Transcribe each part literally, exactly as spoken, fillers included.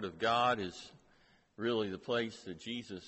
Word of God is really the place that Jesus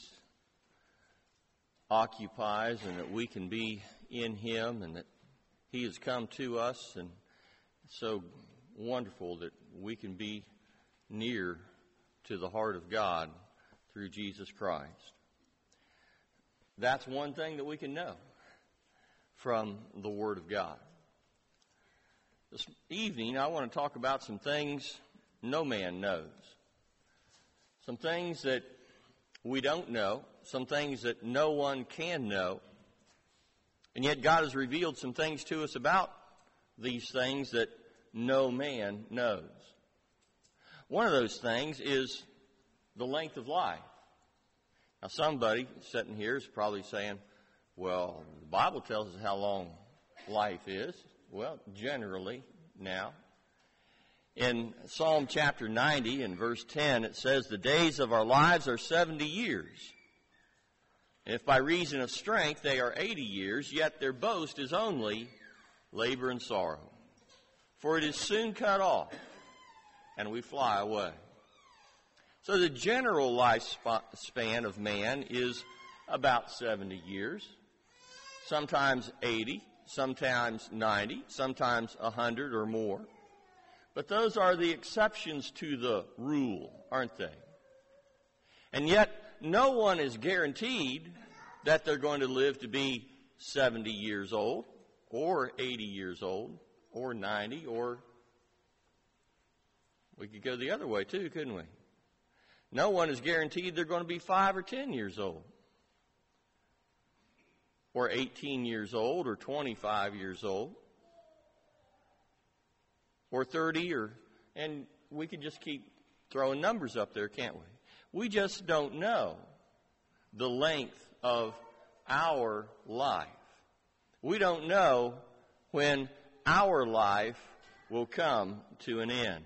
occupies, and that we can be in Him, and that He has come to us, and it's so wonderful that we can be near to the heart of God through Jesus Christ. That's one thing that we can know from the Word of God. This evening, I want to talk about some things no man knows. Some things that we don't know. Some things that no one can know. And yet God has revealed some things to us about these things that no man knows. One of those things is the length of life. Now, somebody sitting here is probably saying, well, the Bible tells us how long life is. Well, generally now. In Psalm chapter ninety and verse ten, it says, the days of our lives are seventy years. And if by reason of strength they are eighty years, yet their boast is only labor and sorrow. For it is soon cut off, and we fly away. So the general lifespan of man is about seventy years, sometimes eighty, sometimes ninety, sometimes one hundred or more. But those are the exceptions to the rule, aren't they? And yet, no one is guaranteed that they're going to live to be seventy years old, or eighty years old, or ninety, or we could go the other way too, couldn't we? No one is guaranteed they're going to be five or ten years old, or eighteen years old, or twenty-five years old, or thirty, or, and we can just keep throwing numbers up there, can't we? We just don't know the length of our life. We don't know when our life will come to an end.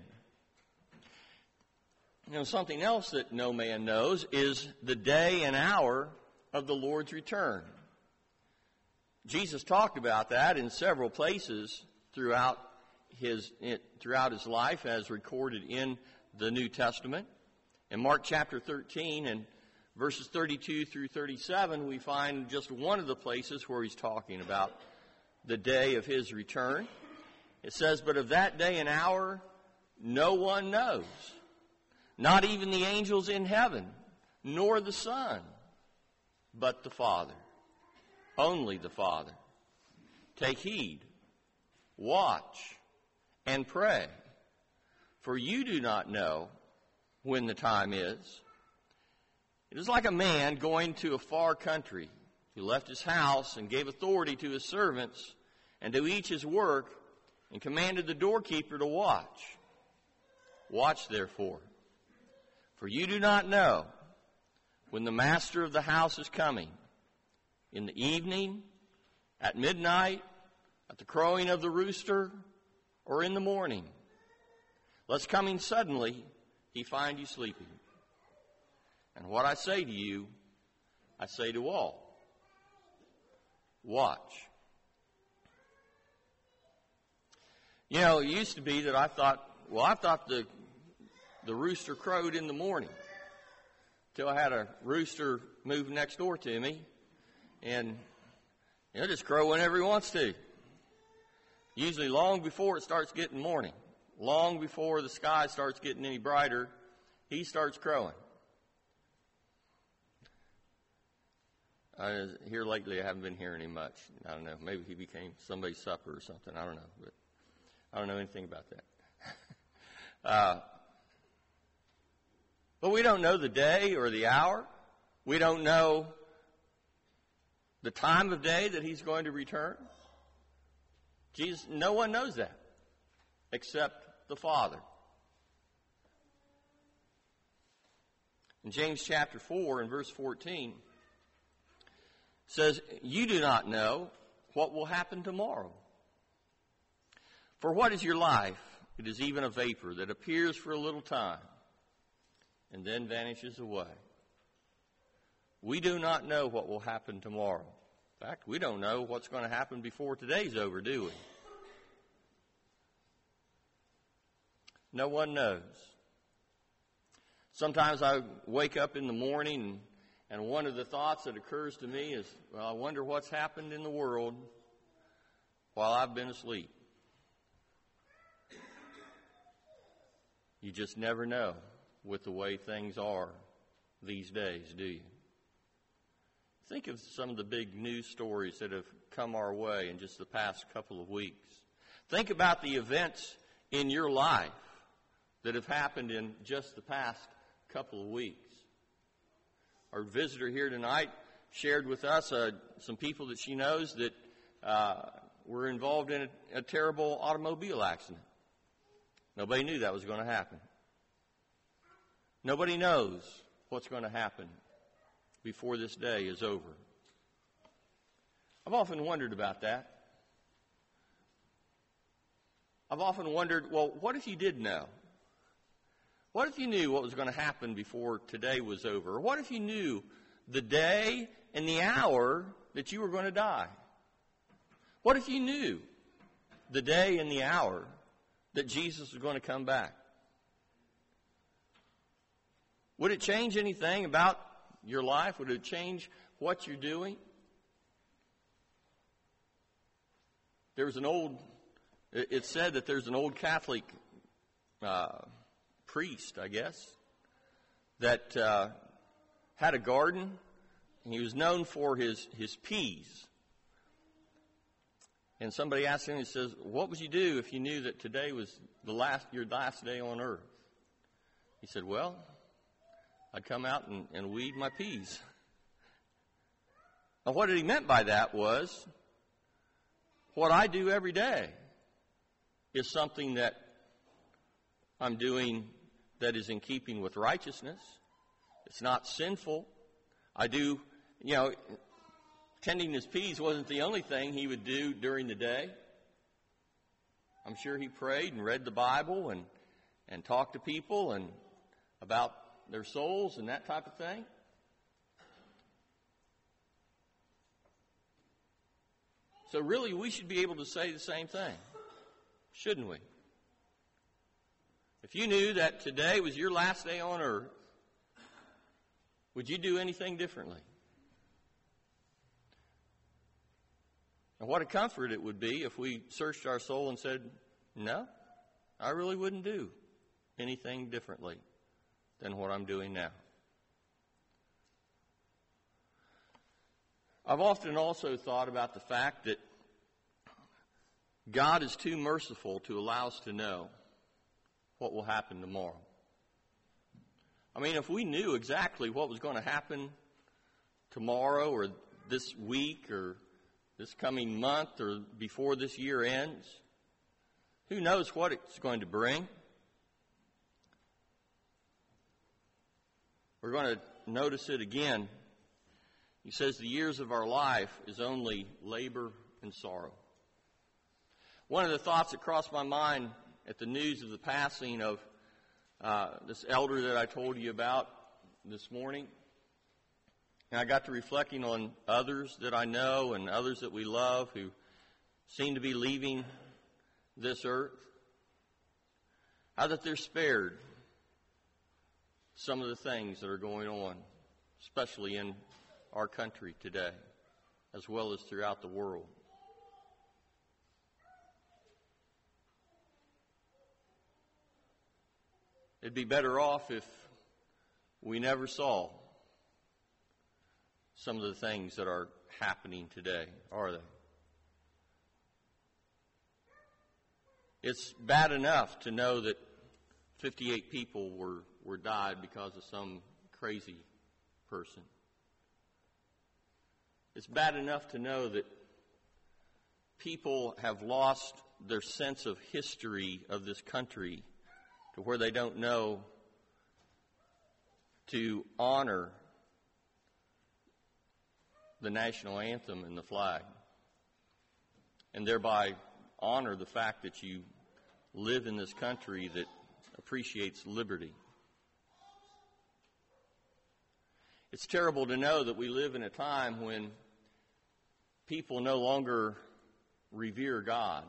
You know, something else that no man knows is the day and hour of the Lord's return. Jesus talked about that in several places throughout his throughout his life, as recorded in the New Testament. In Mark chapter thirteen and verses thirty-two through thirty-seven, we find just one of the places where he's talking about the day of his return. It says, but of that day and hour no one knows, not even the angels in heaven, nor the Son, but the Father. Only the Father. Take heed, watch, and pray, for you do not know when the time is. It is like a man going to a far country who left his house and gave authority to his servants and to each his work, and commanded the doorkeeper to watch. Watch therefore, for you do not know when the master of the house is coming, in the evening, at midnight, at the crowing of the rooster, or in the morning, lest coming suddenly he find you sleeping. And what I say to you, I say to all, watch. You know, it used to be that I thought, well, I thought the the rooster crowed in the morning, till I had a rooster move next door to me, and he'll just crow whenever he wants to. Usually long before it starts getting morning, long before the sky starts getting any brighter, he starts crowing. Uh, here lately I haven't been hearing him much. I don't know. Maybe he became somebody's supper or something. I don't know. But I don't know anything about that. uh, but we don't know the day or the hour. We don't know the time of day that he's going to return. Jesus, no one knows that except the Father. In James chapter four and verse fourteen, it says, you do not know what will happen tomorrow. For what is your life? It is even a vapor that appears for a little time and then vanishes away. We do not know what will happen tomorrow. In fact, we don't know what's going to happen before today's over, do we? No one knows. Sometimes I wake up in the morning and, and one of the thoughts that occurs to me is, well, I wonder what's happened in the world while I've been asleep. You just never know with the way things are these days, do you? Think of some of the big news stories that have come our way in just the past couple of weeks. Think about the events in your life that have happened in just the past couple of weeks. Our visitor here tonight shared with us uh, some people that she knows that uh, were involved in a, a terrible automobile accident. Nobody knew that was going to happen. Nobody knows what's going to happen before this day is over. I've often wondered about that. I've often wondered, well, what if you did know? What if you knew what was going to happen before today was over? Or what if you knew the day and the hour that you were going to die? What if you knew the day and the hour that Jesus was going to come back? Would it change anything about your life? Would it change what you're doing? There was an old, it said that there's an old Catholic uh, priest, I guess, that uh, had a garden. And he was known for his, his peas. And somebody asked him, he says, what would you do if you knew that today was the last your last day on earth? He said, well, I'd come out and, and weed my peas. Now, what he meant by that was, what I do every day is something that I'm doing that is in keeping with righteousness. It's not sinful. I do, you know, tending his peas wasn't the only thing he would do during the day. I'm sure he prayed and read the Bible and, and talked to people and about their souls and that type of thing. So really, we should be able to say the same thing, shouldn't we? If you knew that today was your last day on earth, would you do anything differently? And what a comfort it would be if we searched our soul and said, no, I really wouldn't do anything differently than what I'm doing now. I've often also thought about the fact that God is too merciful to allow us to know what will happen tomorrow. I mean, if we knew exactly what was going to happen tomorrow or this week or this coming month or before this year ends, who knows what it's going to bring? We're going to notice it again. He says the years of our life is only labor and sorrow. One of the thoughts that crossed my mind at the news of the passing of uh, this elder that I told you about this morning, and I got to reflecting on others that I know and others that we love who seem to be leaving this earth, how that they're spared some of the things that are going on, especially in our country today, as well as throughout the world. It'd be better off if we never saw some of the things that are happening today, are they? It's bad enough to know that fifty-eight people were, were died because of some crazy person. It's bad enough to know that people have lost their sense of history of this country to where they don't know to honor the national anthem and the flag, and thereby honor the fact that you live in this country that appreciates liberty. It's terrible to know that we live in a time when people no longer revere God,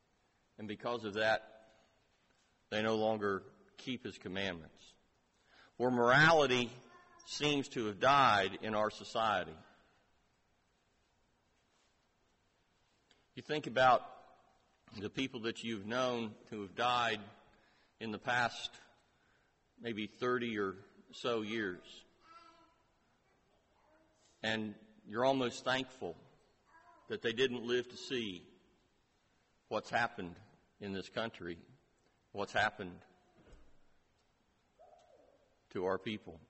and because of that, they no longer keep His commandments. where morality seems to have died in our society. You think about the people that you've known who have died in the past maybe thirty or so years. And you're almost thankful that they didn't live to see what's happened in this country, what's happened to our people.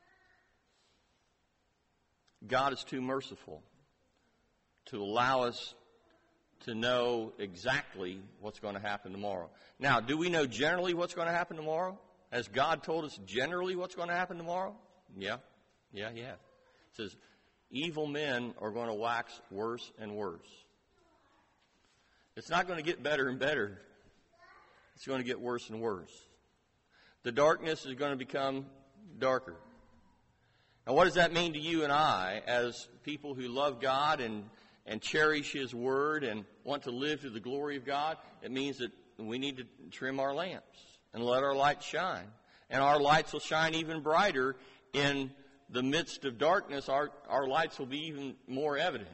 God is too merciful to allow us to know exactly what's going to happen tomorrow. Now, do we know generally what's going to happen tomorrow? Has God told us generally what's going to happen tomorrow? Yeah. Yeah, yeah. It says, evil men are going to wax worse and worse. It's not going to get better and better. It's going to get worse and worse. The darkness is going to become darker. Now, what does that mean to you and I as people who love God and, and cherish His Word and want to live to the glory of God? It means that we need to trim our lamps and let our light shine. And our lights will shine even brighter in the midst of darkness. Our, our lights will be even more evident.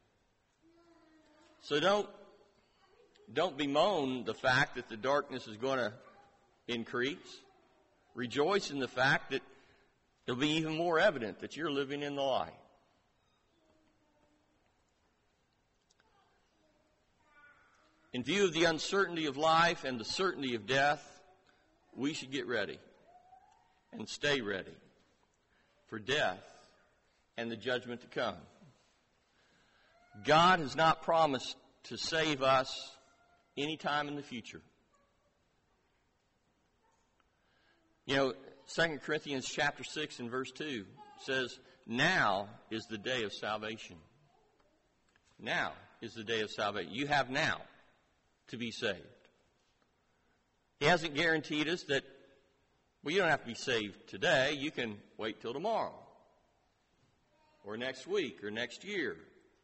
So don't, don't bemoan the fact that the darkness is going to increase. Rejoice in the fact that it'll be even more evident that you're living in the light. In view of the uncertainty of life and the certainty of death, we should get ready and stay ready for death and the judgment to come. God has not promised to save us any time in the future. You know, Second Corinthians chapter six and verse two says, now is the day of salvation. Now is the day of salvation. You have now to be saved. He hasn't guaranteed us that, well, you don't have to be saved today. You can wait till tomorrow or next week or next year.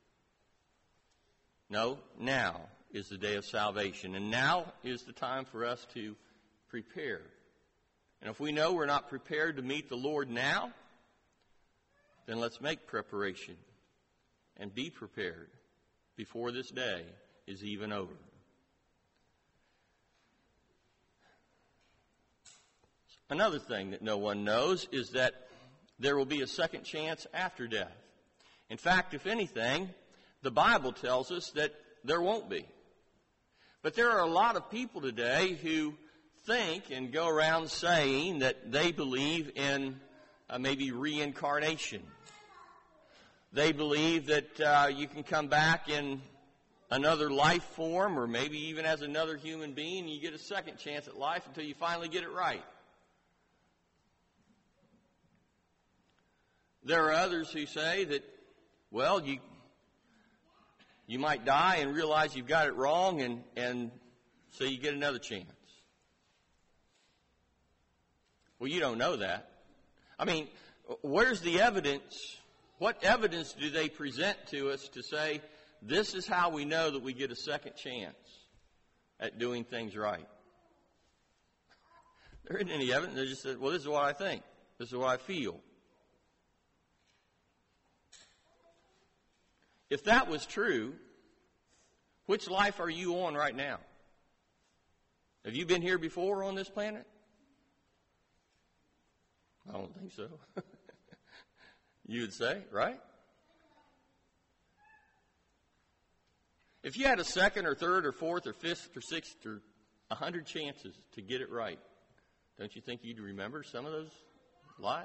No, now is the day of salvation. And now is the time for us to prepare. And if we know we're not prepared to meet the Lord now, then let's make preparation and be prepared before this day is even over. Another thing that no one knows is that there will be a second chance after death. In fact, if anything, the Bible tells us that there won't be. But there are a lot of people today who think and go around saying that they believe in uh, maybe reincarnation. They believe that uh, you can come back in another life form or maybe even as another human being and you get a second chance at life until you finally get it right. There are others who say that, well, you you might die and realize you've got it wrong and, and so you get another chance. Well, you don't know that. I mean, where's the evidence? What evidence do they present to us to say, this is how we know that we get a second chance at doing things right? There isn't any evidence. They just said, well, this is what I think. This is what I feel. If that was true, which life are you on right now? Have you been here before on this planet? I don't think so. You would say, right? If you had a second or third or fourth or fifth or sixth or a hundred chances to get it right, don't you think you'd remember some of those lives?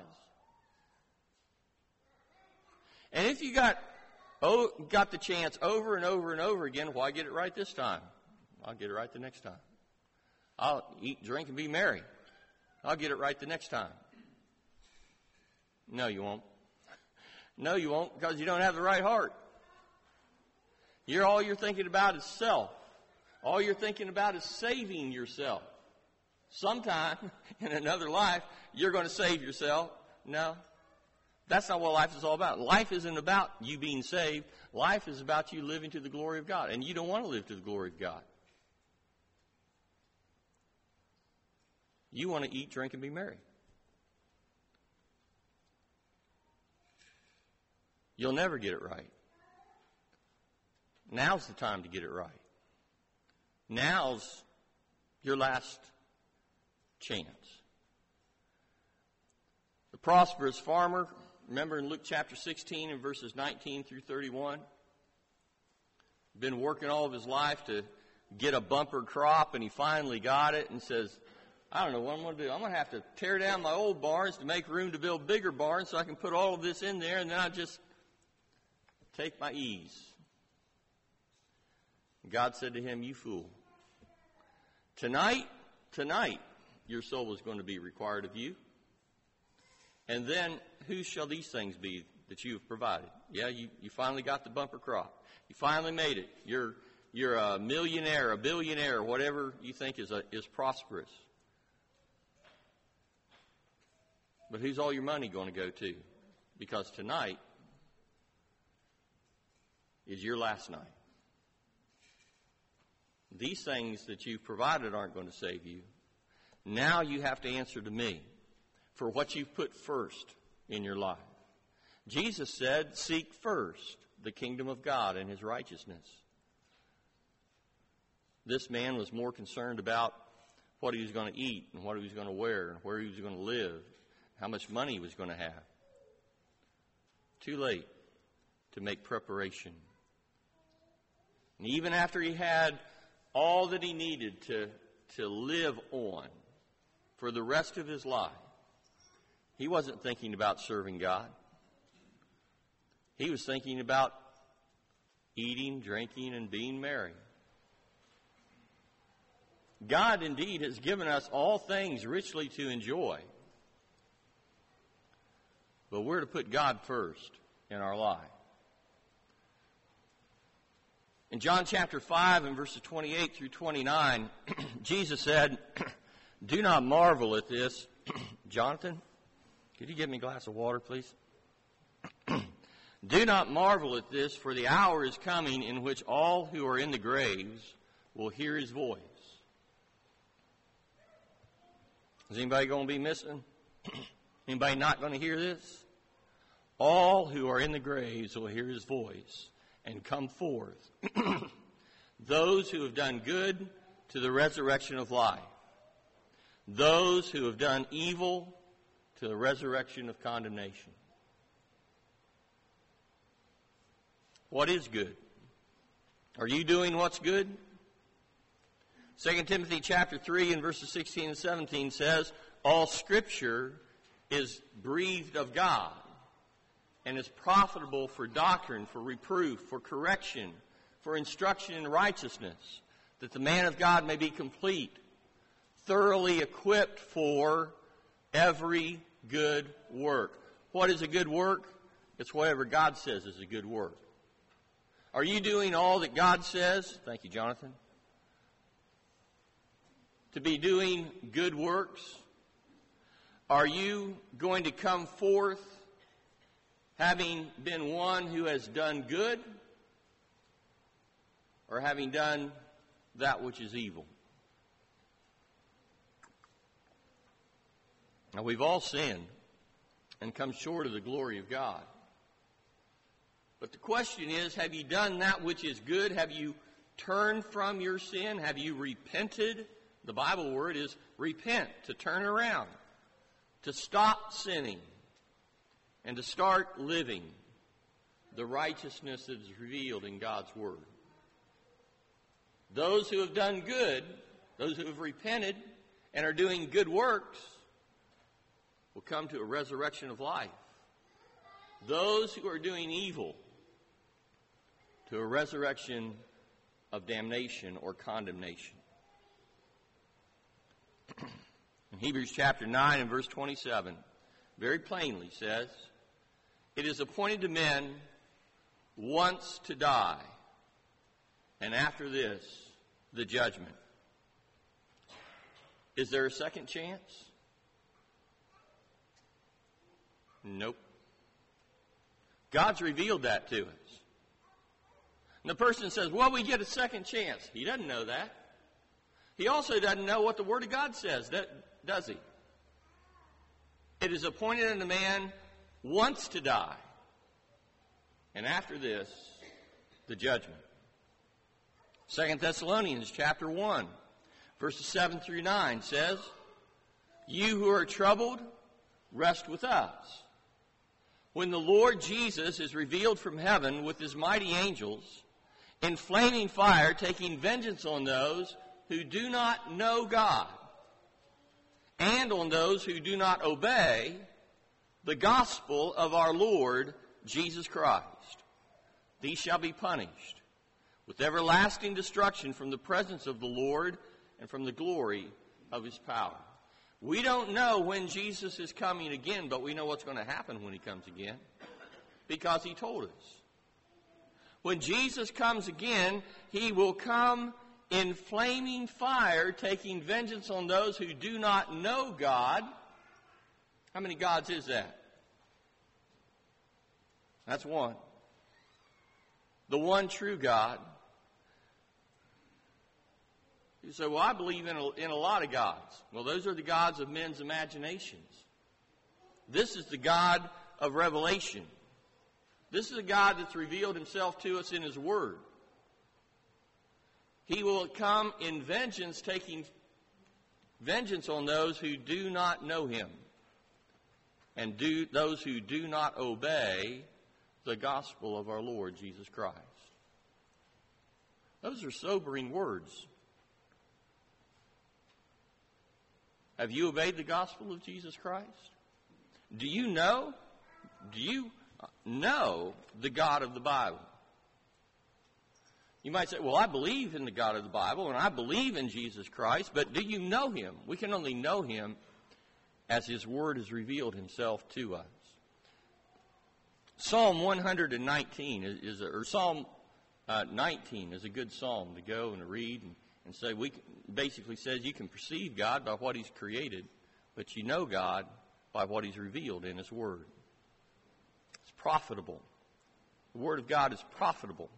And if you got oh, got the chance over and over and over again, why get it right this time? I'll get it right the next time. I'll eat, drink, and be merry. I'll get it right the next time. No, you won't. No, you won't, because you don't have the right heart. You're all you're thinking about is self. All you're thinking about is saving yourself. Sometime in another life, you're going to save yourself. No, that's not what life is all about. Life isn't about you being saved. Life is about you living to the glory of God, and you don't want to live to the glory of God. You want to eat, drink, and be merry. you'll never get it right. Now's the time to get it right. Now's your last chance. The prosperous farmer, remember in Luke chapter sixteen and verses nineteen through thirty-one, been working all of his life to get a bumper crop, and he finally got it and says, I don't know what I'm going to do. I'm going to have to tear down my old barns to make room to build bigger barns so I can put all of this in there, and then I just take my ease. God said to him, you fool. Tonight, tonight, your soul is going to be required of you. And then, whose shall these things be that you have provided? Yeah, you, you finally got the bumper crop. You finally made it. You're, you're a millionaire, a billionaire, whatever you think is, a, is prosperous. But who's all your money going to go to? Because tonight is your last night. These things that you've provided aren't going to save you. Now you have to answer to me for what you've put first in your life. Jesus said, seek first the kingdom of God and his righteousness. This man was more concerned about what he was going to eat and what he was going to wear and where he was going to live, how much money he was going to have. Too late to make preparation. And even after he had all that he needed to, to live on for the rest of his life, he wasn't thinking about serving God. He was thinking about eating, drinking, and being merry. God indeed has given us all things richly to enjoy. But we're to put God first in our life. In John chapter five and verses twenty-eight through twenty-nine, Jesus said, do not marvel at this. Jonathan, could you give me a glass of water, please? Do not marvel at this, for the hour is coming in which all who are in the graves will hear his voice. Is anybody going to be missing? Anybody not going to hear this? All who are in the graves will hear his voice and come forth. Those who have done good to the resurrection of life. Those who have done evil to the resurrection of condemnation. What is good? Are you doing what's good? Second Timothy chapter three and verses sixteen and seventeen says, all Scripture is breathed of God and is profitable for doctrine, for reproof, for correction, for instruction in righteousness, that the man of God may be complete, thoroughly equipped for every good work. What is a good work? It's whatever God says is a good work. Are you doing all that God says? Thank you, Jonathan. To be doing good works? Are you going to come forth having been one who has done good, or having done that which is evil? Now, we've all sinned and come short of the glory of God. But the question is, have you done that which is good? Have you turned from your sin? Have you repented? The Bible word is repent, to turn around, to stop sinning, and to start living the righteousness that is revealed in God's Word. Those who have done good, those who have repented and are doing good works, will come to a resurrection of life. Those who are doing evil, to a resurrection of damnation or condemnation. In Hebrews chapter nine and verse twenty-seven, very plainly says, it is appointed to men once to die, and after this, the judgment. Is there a second chance? Nope. God's revealed that to us. And the person says, well, we get a second chance. He doesn't know that. He also doesn't know what the Word of God says, does he? It is appointed unto man once to die, and after this, the judgment. Second Thessalonians chapter one, verses seven through nine says, "You who are troubled, rest with us. When the Lord Jesus is revealed from heaven with his mighty angels, in flaming fire, taking vengeance on those who do not know God, and on those who do not obey the gospel of our Lord Jesus Christ. These shall be punished with everlasting destruction from the presence of the Lord and from the glory of his power." We don't know when Jesus is coming again, but we know what's going to happen when he comes again, because he told us. When Jesus comes again, he will come in flaming fire, taking vengeance on those who do not know God. How many gods is that? That's one. The one true God. You say, well, I believe in a, in a lot of gods. Well, those are the gods of men's imaginations. This is the God of revelation. This is a God that's revealed himself to us in his word. He will come in vengeance, taking vengeance on those who do not know him, and do those who do not obey the gospel of our Lord Jesus Christ. Those are sobering words. Have you obeyed the gospel of Jesus Christ? Do you know? Do you know the God of the Bible? You might say, well, I believe in the God of the Bible, and I believe in Jesus Christ, but do you know him? We can only know him as his word has revealed himself to us. Psalm one nineteen is, is a, or Psalm uh, nineteen is a good psalm to go and to read and, and say, we can, basically says you can perceive God by what he's created, but you know God by what he's revealed in his word. It's profitable. The word of God is profitable.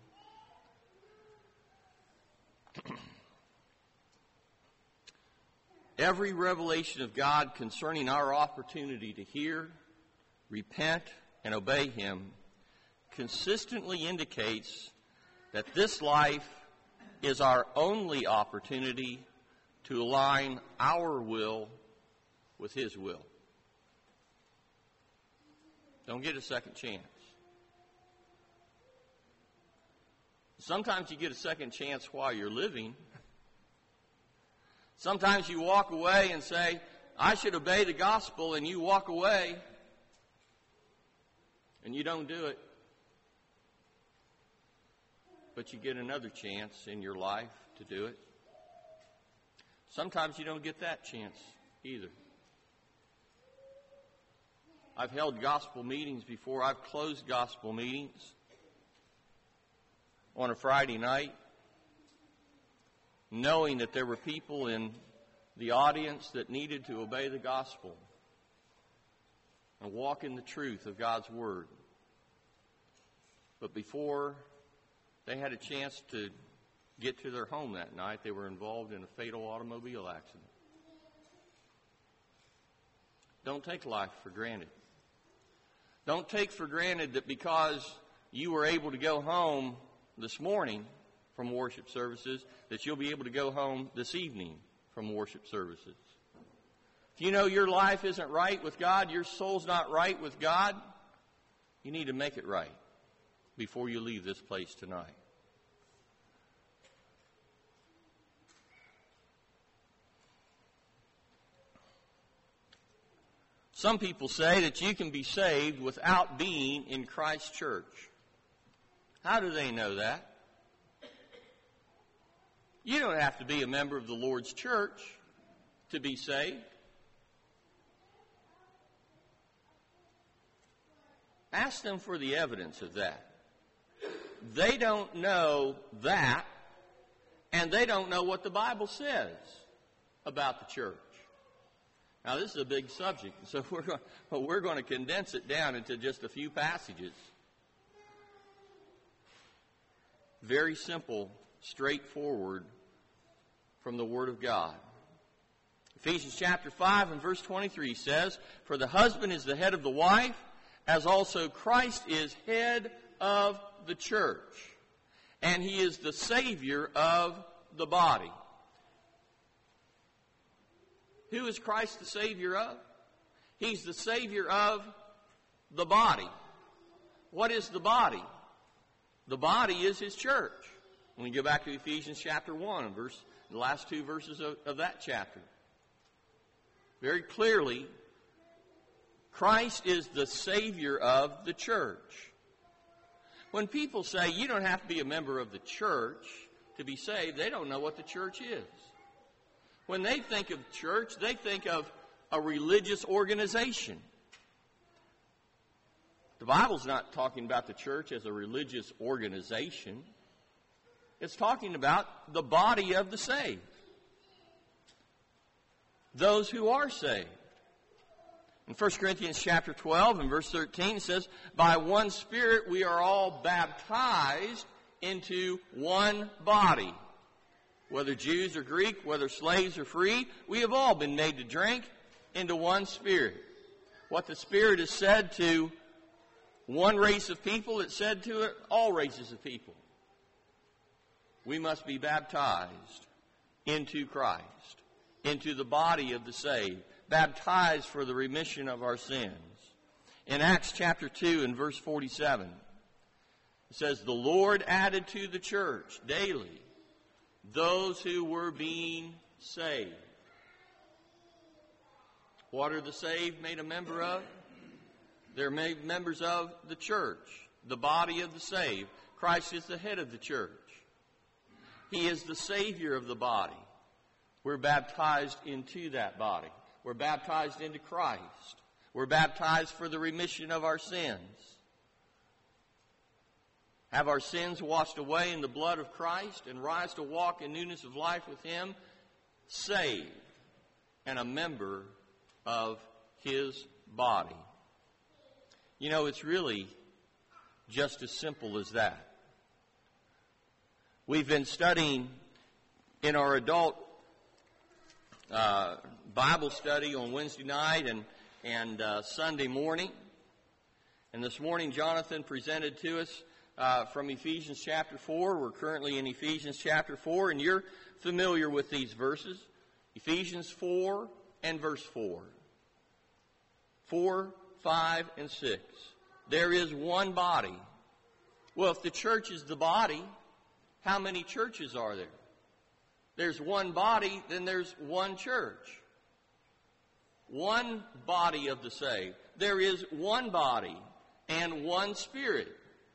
Every revelation of God concerning our opportunity to hear, repent, and obey him consistently indicates that this life is our only opportunity to align our will with his will. Don't get a second chance. Sometimes you get a second chance while you're living. Sometimes you walk away and say, I should obey the gospel, and you walk away and you don't do it. But you get another chance in your life to do it. Sometimes you don't get that chance either. I've held gospel meetings before. I've closed gospel meetings on a Friday night, knowing that there were people in the audience that needed to obey the gospel and walk in the truth of God's word. But before they had a chance to get to their home that night, they were involved in a fatal automobile accident. Don't take life for granted. Don't take for granted that because you were able to go home this morning from worship services, that you'll be able to go home this evening from worship services. If you know your life isn't right with God, your soul's not right with God, you need to make it right before you leave this place tonight. Some people say that you can be saved without being in Christ's church. How do they know that? You don't have to be a member of the Lord's church to be saved. Ask them for the evidence of that. They don't know that, and they don't know what the Bible says about the church. Now, this is a big subject, so we're going, we're going to condense it down into just a few passages. Very simple, straightforward from the Word of God. Ephesians chapter five and verse twenty-three says, "For the husband is the head of the wife, as also Christ is head of the church. And he is the Savior of the body. Who is Christ the Savior of? He's the Savior of the body. What is the body? The body is his church. When we go back to Ephesians chapter one, verse, the last two verses of, of that chapter. Very clearly, Christ is the Savior of the church. When people say you don't have to be a member of the church to be saved, they don't know what the church is. When they think of church, they think of a religious organization. The Bible's not talking about the church as a religious organization. It's talking about the body of the saved. Those who are saved. In First Corinthians chapter twelve and verse thirteen it says, by one Spirit we are all baptized into one body. Whether Jews or Greek, whether slaves or free, we have all been made to drink into one Spirit. What the Spirit has said to one race of people, it's said to it, all races of people. We must be baptized into Christ, into the body of the saved, baptized for the remission of our sins. In Acts chapter two and verse forty-seven, it says, the Lord added to the church daily those who were being saved. What are the saved made a member of? They're made members of the church, the body of the saved. Christ is the head of the church. He is the Savior of the body. We're baptized into that body. We're baptized into Christ. We're baptized for the remission of our sins. Have our sins washed away in the blood of Christ and rise to walk in newness of life with Him, saved and a member of His body. You know, it's really just as simple as that. We've been studying in our adult uh, Bible study on Wednesday night and, and uh, Sunday morning. And this morning Jonathan presented to us uh, from Ephesians chapter four. We're currently in Ephesians chapter four, and you're familiar with these verses. Ephesians four and verse four. four, five, and six. There is one body. Well, if the church is the body, how many churches are there? There's one body, then there's one church. One body of the saved. There is one body and one Spirit.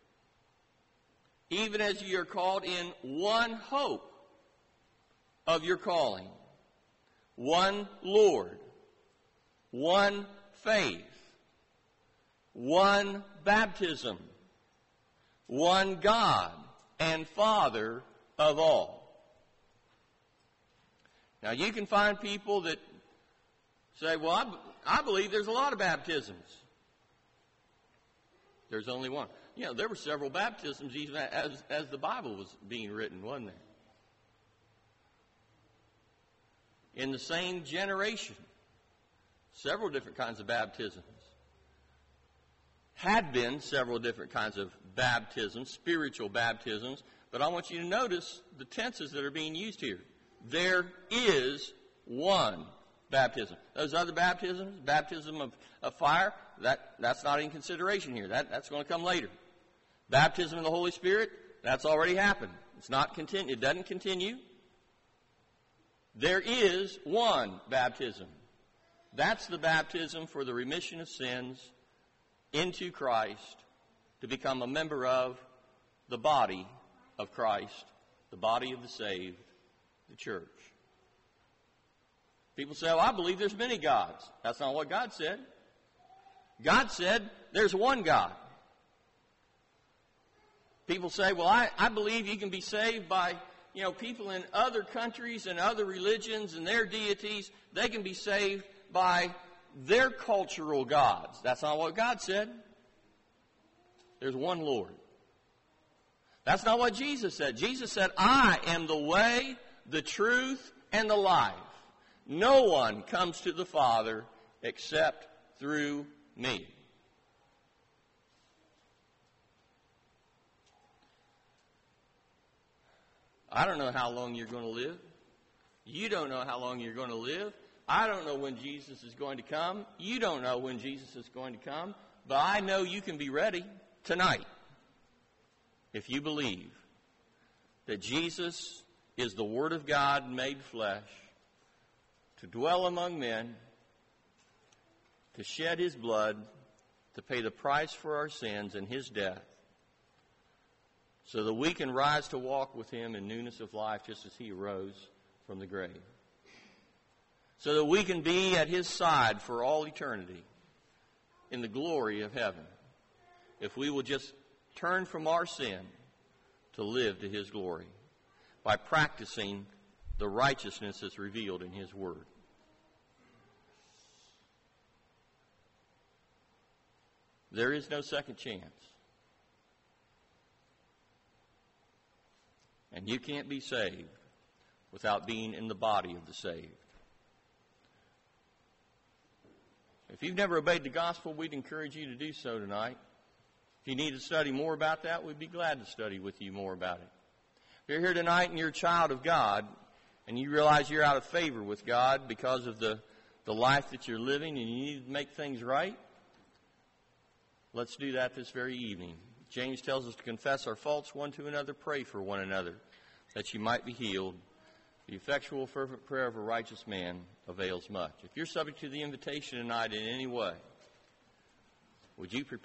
Even as ye are called in one hope of your calling. One Lord. One faith. One baptism. One God and Father of all. Now you can find people that say, well, I, I believe there's a lot of baptisms. There's only one. You know, there were several baptisms even as, as the Bible was being written, wasn't there? In the same generation, several different kinds of baptisms. Had been several different kinds of baptisms, spiritual baptisms, but I want you to notice the tenses that are being used here. There is one baptism. Those other baptisms, baptism of, of fire, that, that's not in consideration here. That, that's going to come later. Baptism in the Holy Spirit, that's already happened. It's not continu- It doesn't continue. There is one baptism. That's the baptism for the remission of sins into Christ to become a member of the body of Christ, the body of the saved, the church. People say, well, I believe there's many gods. That's not what God said. God said there's one God. People say, well, I, I believe you can be saved by, you know, people in other countries and other religions and their deities. They can be saved by their cultural gods. That's not what God said. There's one Lord. That's not what Jesus said. Jesus said, I am the way, the truth, and the life. No one comes to the Father except through me. I don't know how long you're going to live. You don't know how long you're going to live. I don't know when Jesus is going to come. You don't know when Jesus is going to come. But I know you can be ready tonight if you believe that Jesus is the Word of God made flesh, to dwell among men, to shed His blood, to pay the price for our sins and His death, so that we can rise to walk with Him in newness of life just as He arose from the grave. So that we can be at His side for all eternity in the glory of heaven, if we will just turn from our sin to live to His glory by practicing the righteousness that's revealed in His Word. There is no second chance. And you can't be saved without being in the body of the saved. If you've never obeyed the gospel, we'd encourage you to do so tonight. If you need to study more about that, we'd be glad to study with you more about it. If you're here tonight and you're a child of God, and you realize you're out of favor with God because of the, the life that you're living and you need to make things right, let's do that this very evening. James tells us to confess our faults one to another, pray for one another, that you might be healed. The effectual, fervent prayer of a righteous man avails much. If you're subject to the invitation tonight in any way, would you prepare